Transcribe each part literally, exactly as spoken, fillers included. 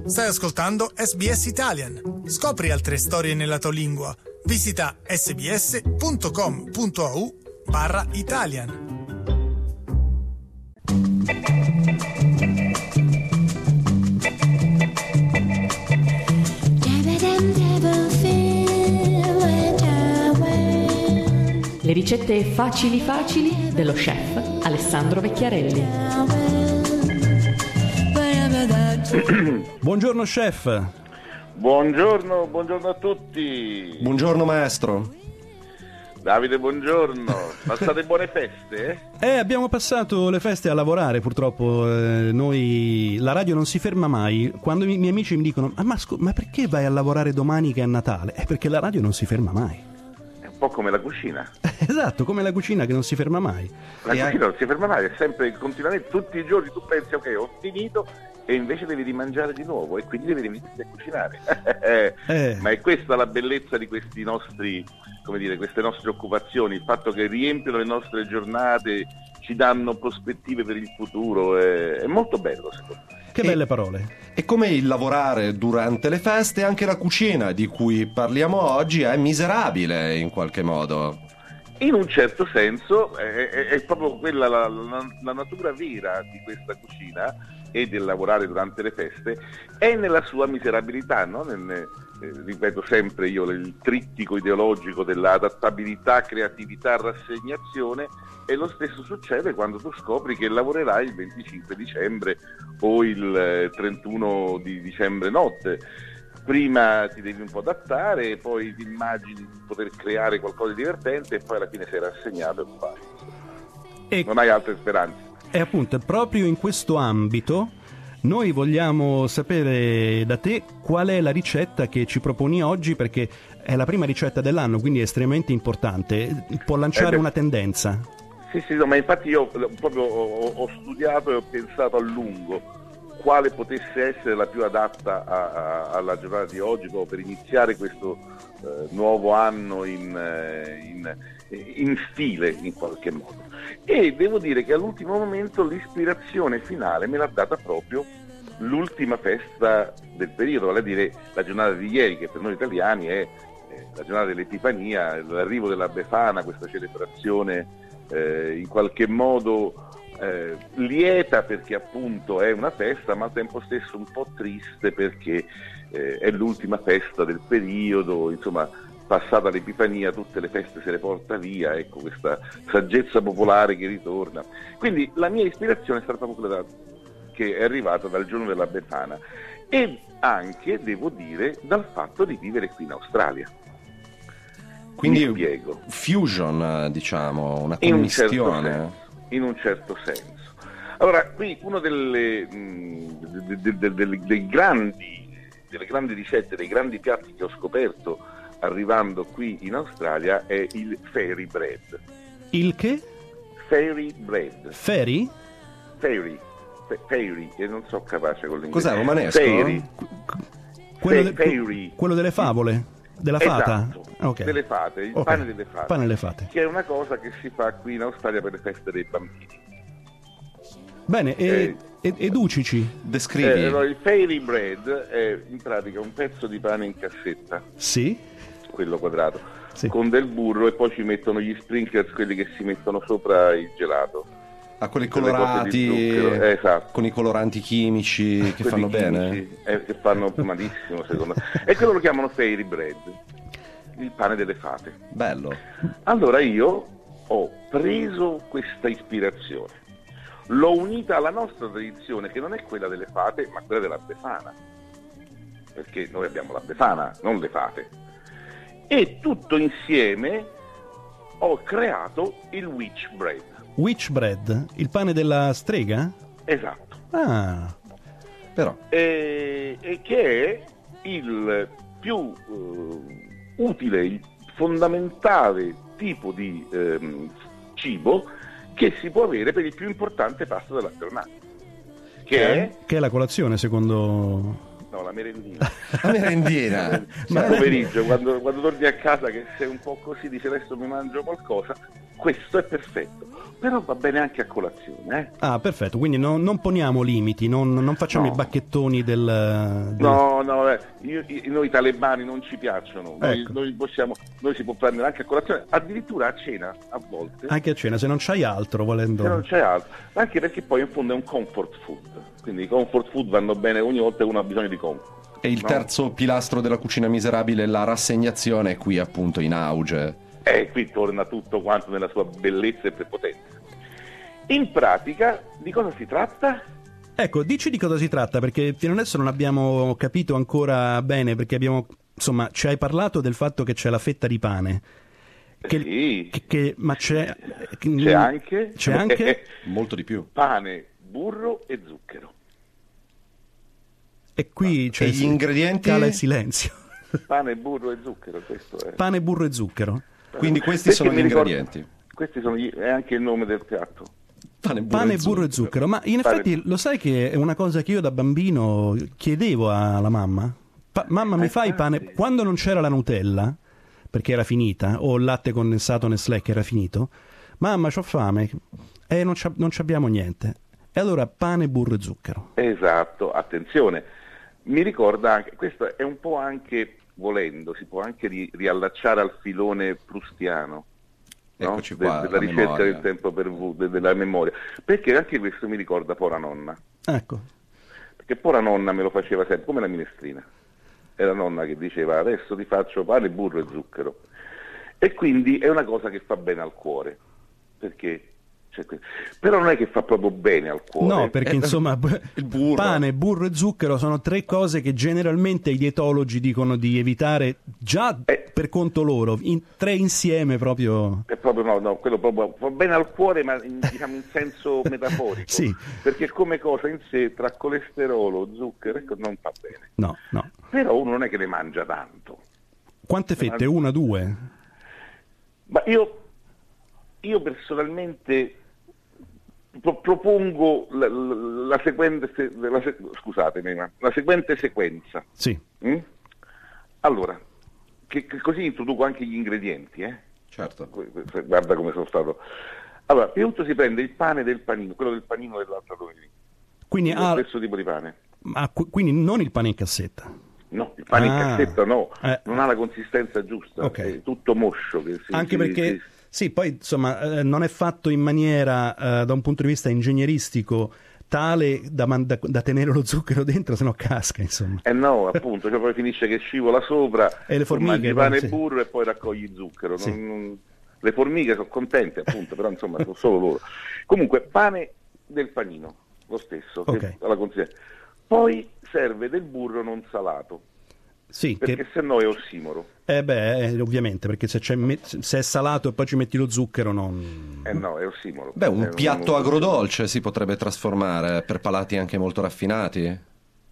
Stai ascoltando S B S Italian. Scopri altre storie nella tua lingua. Visita sbs.com.au barra Italian. Le ricette facili facili dello chef Alessandro Vecchiarelli. Buongiorno chef. Buongiorno, buongiorno a tutti. Buongiorno maestro. Davide, buongiorno. Passate buone feste? Eh? eh, abbiamo passato le feste a lavorare, purtroppo. Eh, noi, la radio non si ferma mai. Quando i miei amici mi dicono ah, ma, scu- ma perché vai a lavorare domani che è Natale? È perché la radio non si ferma mai. È un po' come la cucina. Esatto, come la cucina che non si ferma mai. La e cucina hai... non si ferma mai, è sempre continuamente, tutti i giorni tu pensi ok, ho finito, e invece devi rimangiare di nuovo e quindi devi rimetterti a cucinare. eh. Ma è questa la bellezza di questi nostri, come dire, queste nostre occupazioni, il fatto che riempiono le nostre giornate, ci danno prospettive per il futuro, è, è molto bello secondo me. Che belle parole. E come il lavorare durante le feste, anche la cucina di cui parliamo oggi è miserabile in qualche modo. In un certo senso è, è, è proprio quella la, la, la natura vera di questa cucina e del lavorare durante le feste, è nella sua miserabilità, no? Nel, eh, ripeto sempre io il trittico ideologico dell'adattabilità, creatività, rassegnazione, e lo stesso succede quando tu scopri che lavorerai il venticinque dicembre o il eh, trentuno di dicembre notte. Prima ti devi un po' adattare, poi ti immagini di poter creare qualcosa di divertente e poi alla fine sei rassegnato e fai. E non hai altre speranze. E appunto, proprio in questo ambito noi vogliamo sapere da te qual è la ricetta che ci proponi oggi, perché è la prima ricetta dell'anno, quindi è estremamente importante, può lanciare eh una tendenza. Sì, sì, no, ma infatti io proprio ho, ho studiato e ho pensato a lungo quale potesse essere la più adatta a, a, alla giornata di oggi, proprio per iniziare questo eh, nuovo anno in, in, in stile in qualche modo. E devo dire che all'ultimo momento l'ispirazione finale me l'ha data proprio l'ultima festa del periodo, vale a dire la giornata di ieri, che per noi italiani è eh, la giornata dell'Epifania, l'arrivo della Befana, questa celebrazione eh, in qualche modo Eh, lieta perché appunto è una festa, ma al tempo stesso un po' triste perché eh, è l'ultima festa del periodo, insomma, passata l'Epifania tutte le feste se le porta via, ecco questa saggezza popolare che ritorna. Quindi la mia ispirazione è stata proprio quella che è arrivata dal giorno della Befana e anche, devo dire, dal fatto di vivere qui in Australia. Quindi mi spiego. Fusion, diciamo, una commistione. In un certo senso. Allora, qui uno delle, mh, de, de, de, de, dei grandi, delle grandi ricette, dei grandi piatti che ho scoperto arrivando qui in Australia è il fairy bread. Il che? Fairy bread. Fairy? Fairy. F- fairy, che non so capace con l'inglese. Cos'è, romanesco? Fairy. Quello, Fa- de- fairy. quello delle favole? Della fata? Esatto, okay. delle fate, il okay. pane delle fate, pane delle fate, che è una cosa che si fa qui in Australia per le feste dei bambini. Bene, e, eh, educici. Descrivi. Eh, allora, il fairy bread è in pratica un pezzo di pane in cassetta, sì, quello quadrato, sì, con del burro, e poi ci mettono gli sprinkles, quelli che si mettono sopra il gelato. Ah, quelli colorati, eh, esatto. Con i coloranti chimici che fanno chimici, bene, eh, che fanno malissimo secondo me. E quello lo chiamano fairy bread, il pane delle fate. Bello. Allora io ho preso questa ispirazione, l'ho unita alla nostra tradizione, che non è quella delle fate, ma quella della Befana, perché noi abbiamo la Befana, non le fate, e tutto insieme ho creato il witch bread. Witch bread, il pane della strega? Esatto. Ah, però. E, e che è il più uh, utile, il fondamentale tipo di um, cibo che si può avere per il più importante pasto della giornata. Che, che, è? che è la colazione, secondo... No, la merendina. La merendina. Ma pomeriggio, quando, quando torni a casa che sei un po' così, dici adesso mi mangio qualcosa, questo è perfetto. Però va bene anche a colazione. Eh? Ah, perfetto, quindi no, non poniamo limiti, non, non facciamo no. i bacchettoni del... del... No, no, eh, io, io, noi talebani non ci piacciono, noi, Ecco. noi, possiamo, noi si può prendere anche a colazione, addirittura a cena a volte. Anche a cena, se non c'hai altro, volendo... Se non c'è altro, anche perché poi in fondo è un comfort food, quindi i comfort food vanno bene ogni volta che uno ha bisogno di comfort. E il no? terzo pilastro della cucina miserabile, la rassegnazione, è qui appunto in auge. E qui torna tutto quanto nella sua bellezza e prepotenza. In pratica, di cosa si tratta? Ecco, dici di cosa si tratta, perché fino adesso non abbiamo capito ancora bene, perché abbiamo, insomma, ci hai parlato del fatto che c'è la fetta di pane. Che, sì. che, che, ma c'è... C'è anche... C'è anche... Molto di più. Pane, burro e zucchero. E qui c'è... E gli ingredienti? Cala il silenzio. Pane, burro e zucchero, questo è... Pane, burro e zucchero. Quindi questi Perché sono gli ricordo, ingredienti. Questi sono gli, è anche il nome del piatto. Pane, burro, Pane, e, burro e zucchero. Ma in Pane... effetti lo sai che è una cosa che io da bambino chiedevo alla mamma? Pa- mamma, mi fai pane? Quando non c'era la Nutella, perché era finita, o il latte condensato Nestlé che era finito, mamma, c'ho fame, e non, c'ha- non c'abbiamo niente. E allora pane, burro e zucchero. Esatto, attenzione. Mi ricorda anche, questo è un po' anche, volendo, si può anche ri- riallacciare al filone prustiano. No? Eccoci qua, De- della la ricerca memoria. del tempo perduto, de- della memoria, perché anche questo mi ricorda Pora Nonna, Ecco. perché Pora Nonna me lo faceva sempre come la minestrina, è la nonna che diceva adesso ti faccio pane, burro e zucchero, e quindi è una cosa che fa bene al cuore, perché c'è que- però non è che fa proprio bene al cuore. No, perché Eh, insomma il burro. pane, burro e zucchero sono tre cose che generalmente i dietologi dicono di evitare già Eh. per conto loro, in, tre insieme proprio. È proprio no, no, quello proprio fa bene al cuore, ma in, diciamo in senso metaforico. Sì. Perché come cosa in sé tra colesterolo, zucchero, ecco, non fa bene. No, no. Però uno non è che ne mangia tanto. Quante fette? Una, due? Ma io, io personalmente pro- propongo la, la, la seguente, se- la, se- scusatemi, ma la seguente sequenza. Sì. Mm? Allora, che, che così introduco anche gli ingredienti, eh? Certo. Guarda come sono stato. Allora, prima di tutto si prende il pane del panino, quello del panino dell'altra domenica. Quindi, Lo ah, stesso tipo di pane. ah, qu- quindi non il pane in cassetta. No, il pane Ah. in cassetta no, Eh. non ha la consistenza giusta, Ok. è tutto moscio. Che si, Anche si- perché, si- sì, poi insomma eh, non è fatto in maniera, eh, da un punto di vista ingegneristico, tale da, man- da- da tenere lo zucchero dentro, se no casca, insomma. Eh no, appunto, cioè poi finisce che scivola sopra, E le tu formiche, mangi pane sì. e burro e poi raccogli zucchero. Sì. Non- non- Le formiche sono contente, appunto, però insomma sono solo loro. Comunque, pane del panino, lo stesso, che Ok. ha la consistenza. Poi serve del burro non salato, Sì, perché che, se no è ossimoro. eh beh, eh, ovviamente, perché se, c'è me- se è salato e poi ci metti lo zucchero, non... Eh no, è ossimoro. Beh, un È piatto agrodolce si potrebbe trasformare per palati anche molto raffinati.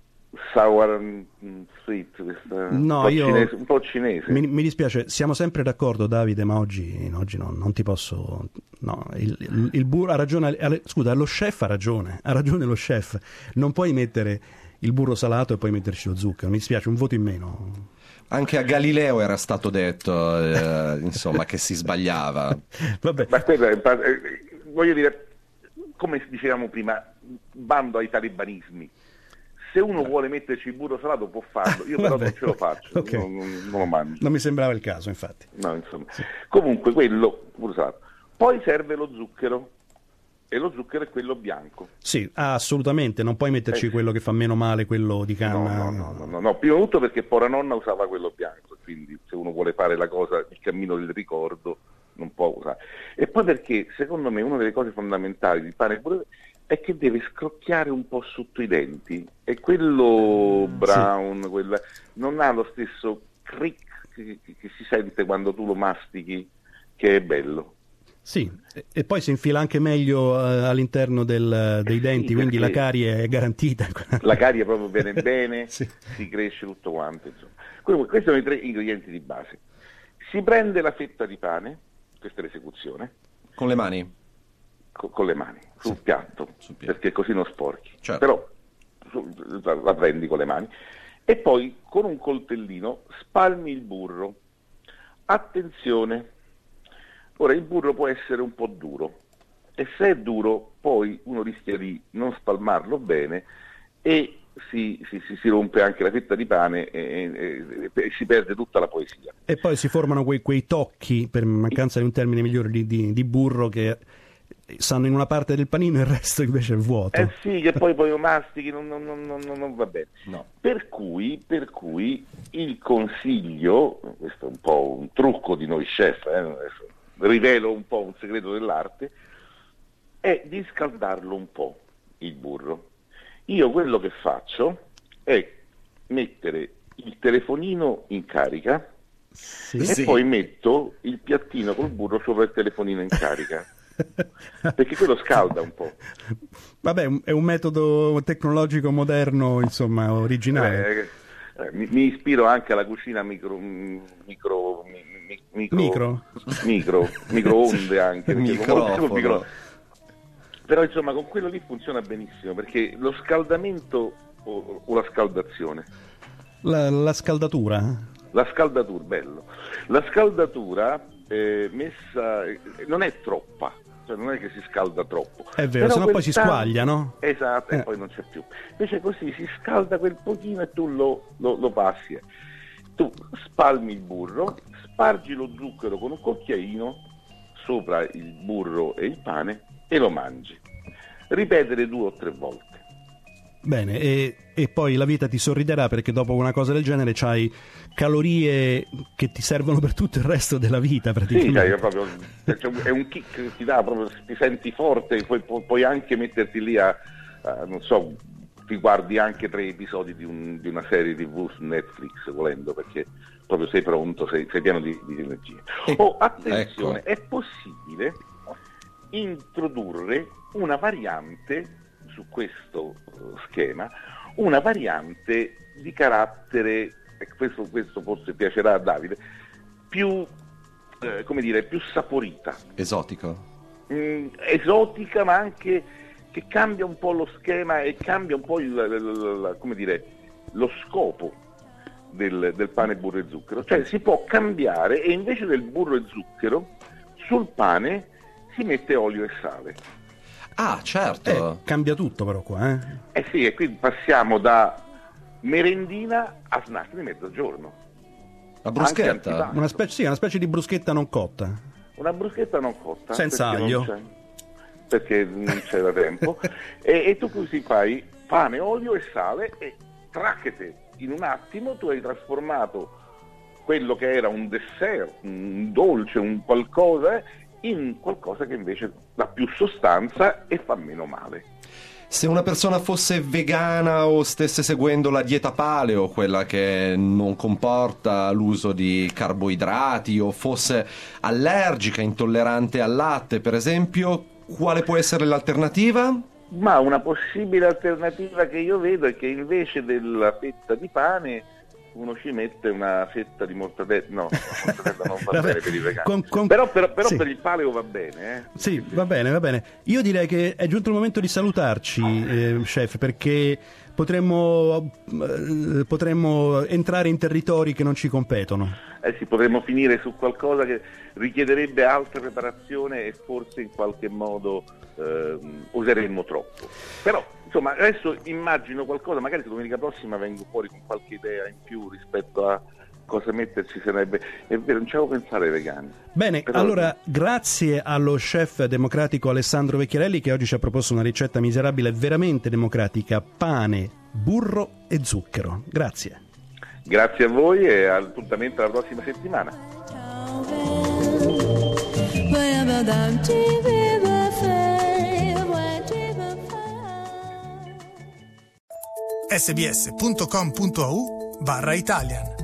Sour mm, sweet, questa- No, un, po io- cinese, un po' cinese. Mi, mi dispiace, siamo sempre d'accordo, Davide, ma oggi, oggi no, non ti posso... No, il, il, il burro ha ragione, ha- scusa, lo chef ha ragione, ha ragione lo chef. Non puoi mettere il burro salato e poi metterci lo zucchero, mi dispiace, un voto in meno. Anche a Galileo era stato detto, eh, insomma, che si sbagliava. Vabbè, Ma quello è, eh, voglio dire, come dicevamo prima, bando ai talibanismi. Se uno vuole metterci il burro salato può farlo, io però Vabbè, non ce lo faccio, ok. non, non- non lo mangio. non mi sembrava il caso, infatti. No, insomma. Comunque quello, burro salato. Poi serve lo zucchero, e lo zucchero è quello bianco. Sì, ah, assolutamente, non puoi metterci Eh. quello che fa meno male, quello di No, canna. no, no, no, no, no. Prima di tutto perché Pora Nonna usava quello bianco, quindi se uno vuole fare la cosa, il cammino del ricordo, non può usare. E poi perché, secondo me, una delle cose fondamentali di pane e burro è che deve scrocchiare un po' sotto i denti, e quello brown, quella, non ha lo stesso crick che, che- che si sente quando tu lo mastichi, che è bello. Sì, e- e poi si infila anche meglio eh, all'interno del- dei sì, denti, quindi la perché- carie è garantita. La carie proprio viene bene, Sì. si cresce tutto quanto, insomma. Comunque, questi sono i tre ingredienti di base. Si prende la fetta di pane, questa è l'esecuzione, Con le mani? co- con le mani, sul piatto, sul piatto. perché così non sporchi. Certo. Però su- la, la prendi con le mani e poi con un coltellino spalmi il burro. Attenzione, ora il burro può essere un po' duro e se è duro poi uno rischia di non spalmarlo bene e si, si, si, si rompe anche la fetta di pane e, e, e si perde tutta la poesia. E poi si formano quei, quei tocchi, per mancanza di un termine migliore, di, di, di burro che stanno in una parte del panino e il resto invece è vuoto. Eh sì, che poi poi lo mastichi, non, non, non, non, non va bene. No. Per cui, per cui il consiglio, questo è un po' un trucco di noi chef, eh, rivelo un po' un segreto dell'arte, è di scaldarlo un po' il burro. Io quello che faccio è mettere il telefonino in carica Sì. e Sì. poi metto il piattino col burro sopra il telefonino in carica. Perché quello scalda un po'. Vabbè, è un metodo tecnologico moderno, insomma, originale. Eh, eh, mi, mi ispiro anche alla cucina micro micro mi, mi, micro Micro? micro microonde anche perché Microfono. con- micro- però insomma con quello lì funziona benissimo perché lo scaldamento o, o la scaldazione La, la scaldatura? la scaldatura bello la scaldatura eh, messa eh, non è troppa, cioè non è che si scalda troppo. È vero, Però sennò quel poi si tanto- squaglia, no? Esatto, Eh. e poi non c'è più. Invece così si scalda quel pochino e tu lo, lo, lo passi. eh. Tu spalmi il burro, spargi lo zucchero con un cucchiaino sopra il burro e il pane e lo mangi. Ripetere due o tre volte. Bene, e, e poi la vita ti sorriderà perché dopo una cosa del genere c'hai calorie che ti servono per tutto il resto della vita Sì, praticamente. cioè, è, proprio, cioè, è un kick che ti dà, proprio, ti senti forte, puoi, pu- puoi anche metterti lì a, a, non so, ti guardi anche tre episodi di, un, di una serie tivù su Netflix volendo, perché proprio sei pronto, sei, sei pieno di, di energie. Ecco, Oh, attenzione, ecco. è possibile introdurre una variante su questo uh, schema, una variante di carattere, e questo, questo forse piacerà a Davide, più, eh, come dire, più saporita, Esotico. mm, esotica, ma anche che cambia un po' lo schema e cambia un po' il, il- il- come dire, lo scopo del, del pane, burro e zucchero. Cioè si può cambiare e invece del burro e zucchero sul pane si mette olio e sale. Ah, certo. Eh, cambia tutto però qua, eh? Eh sì, e qui passiamo da merendina a snack di mezzogiorno. La Anche bruschetta. antipasto. Una specie, sì, una specie di bruschetta non cotta. Una bruschetta non cotta. Senza perché aglio. non c'è- perché non c'è da tempo. e, e tu così fai pane, olio e sale e tracchete. In un attimo tu hai trasformato quello che era un dessert, un dolce, un qualcosa, in qualcosa che invece dà più sostanza e fa meno male. Se una persona fosse vegana o stesse seguendo la dieta paleo, quella che non comporta l'uso di carboidrati, o fosse allergica, intollerante al latte, per esempio, quale può essere l'alternativa? Ma una possibile alternativa che io vedo è che invece della fetta di pane uno ci mette una fetta di mortadella. No, la mortadella non va Vabbè, bene per i vegani. con- con- Però, però- però sì. per il paleo va bene, eh. Sì, va bene, va bene. Io direi che è giunto il momento di salutarci, eh, chef, perché potremmo, eh, potremmo entrare in territori che non ci competono. Eh sì, potremmo finire su qualcosa che richiederebbe altra preparazione e forse in qualche modo ehm, useremmo troppo. Però, insomma, adesso immagino qualcosa, magari se domenica prossima vengo fuori con qualche idea in più rispetto a cosa metterci, sarebbe... È vero, non ci avevo pensato ai vegani. Bene, Però- allora grazie allo chef democratico Alessandro Vecchiarelli che oggi ci ha proposto una ricetta miserabile veramente democratica: pane, burro e zucchero. Grazie. Grazie a voi e appuntamento alla prossima settimana. sbs punto com punto a u barra Italian